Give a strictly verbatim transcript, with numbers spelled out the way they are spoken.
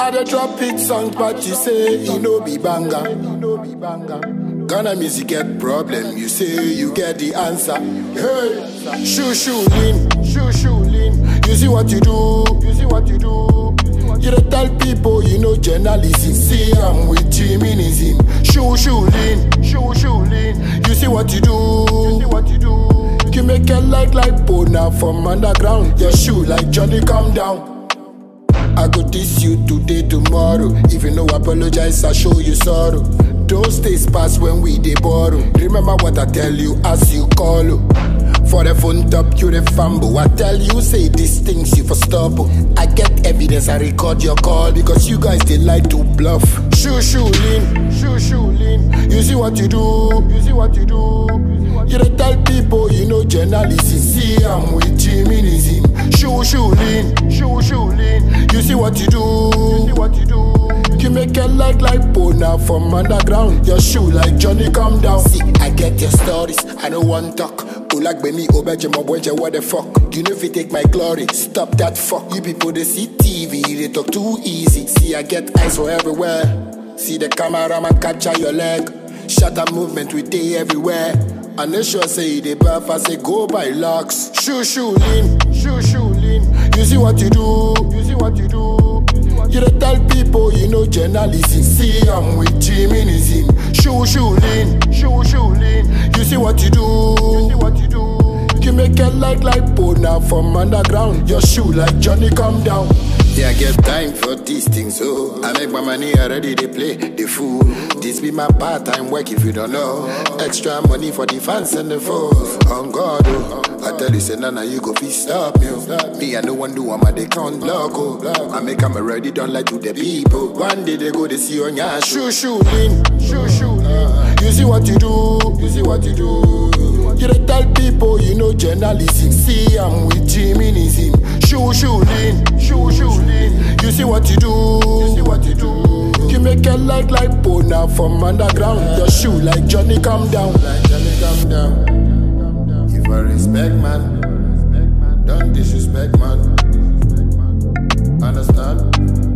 I dey drop hit songs, but you say you know be banger. Ghana music get problem, you say you get the answer. Hey, shoo shoo lean, shoo shoo lean. You see what you do, you see what you do. You dey tell people you know journalism. See I'm with Jiminism. Shoo shoo lean, shoo shoo lean. You see what you do, you see what you do. You make a like like Bona from underground. Your shoe like Johnny, calm down. I go diss you today, tomorrow. If you no apologize, I show you sorrow. Those days pass when we dey borrow. Remember what I tell you as you call. For the phone top, you the fumble. I tell you, say these things you for stop. I get evidence, I record your call. Because you guys, they like to bluff. Shoo shoo lean, shoo shoo lean. You see what you do, you see what you do. You dey tell people you know journalism. See I'm with Jiminism. Shoo shoo lean, shoo shoo lean. You see what you do, you see what you do. You make a like like Bona from underground. Your shoe like Johnny, calm down. See, I get your stories, I don't want talk. Like me, Obeje, my boy, what the fuck? You know if you take my glory, stop that fuck. You people they see T V, they talk too easy. See I get eyes for everywhere. See the cameraman catch on your leg. Shutter movement we day everywhere. And they sure say they buff, I say go by locks. Shoo shoo lean, shoo shoo lean. You see what you do, you see what you do. You dey tell people you know journalism. See I'm with Jiminism. Shoo shoo lean, shoo shoo lean. You see what you do, you see what you do. You make a like like Bona from underground. Your shoe like Johnny, calm down. Yeah, I get time for these things, oh. I make my money already, they play the fool. This be my part-time work if you don't know. Extra money for the fans and the foes. On God, oh. I tell you, say, Nana, you go fi stop me. Oh. Me, I no one do, I'm at the count block, oh. I make them already done like to the people. One day they go, they see on ya. Shoo, shoo, lean, shoo, shoo, lean. You see what you do, you see what you do. You dey tell people you know journalism. See I'm with Jiminism. Shoo, shoo, lean, shoo, shoo, lean. You see what you do, you see what you do. You make a like like Bona from underground. Your shoe like Johnny, calm down. Like Johnny, calm down. If I respect man, don't disrespect man. Understand?